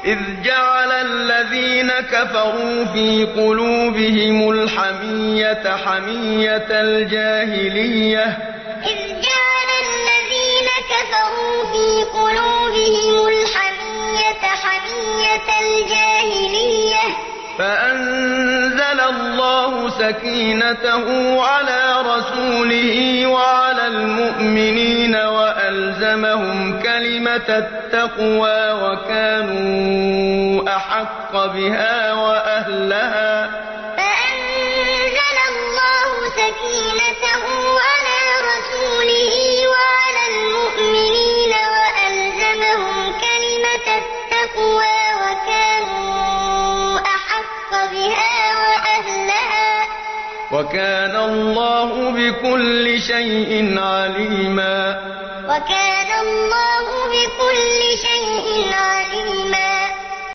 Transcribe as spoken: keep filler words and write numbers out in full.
إذ جعل الذين كفروا في قلوبهم الحمية حمية الجاهلية إذ جعل الذين كفروا في قلوبهم الحمية حمية الجاهلية فأنزل الله سكينته على رسوله وعلى المؤمنين وألزمهم كلمة التقوى وكانوا أحق بها وأهلها فأنزل الله سكينته على رسوله وعلى المؤمنين وألزمهم كلمة التقوى وكانوا أحق بها وأهلها وكان الله بكل شيء عليما وكان الله بكل شيء عليما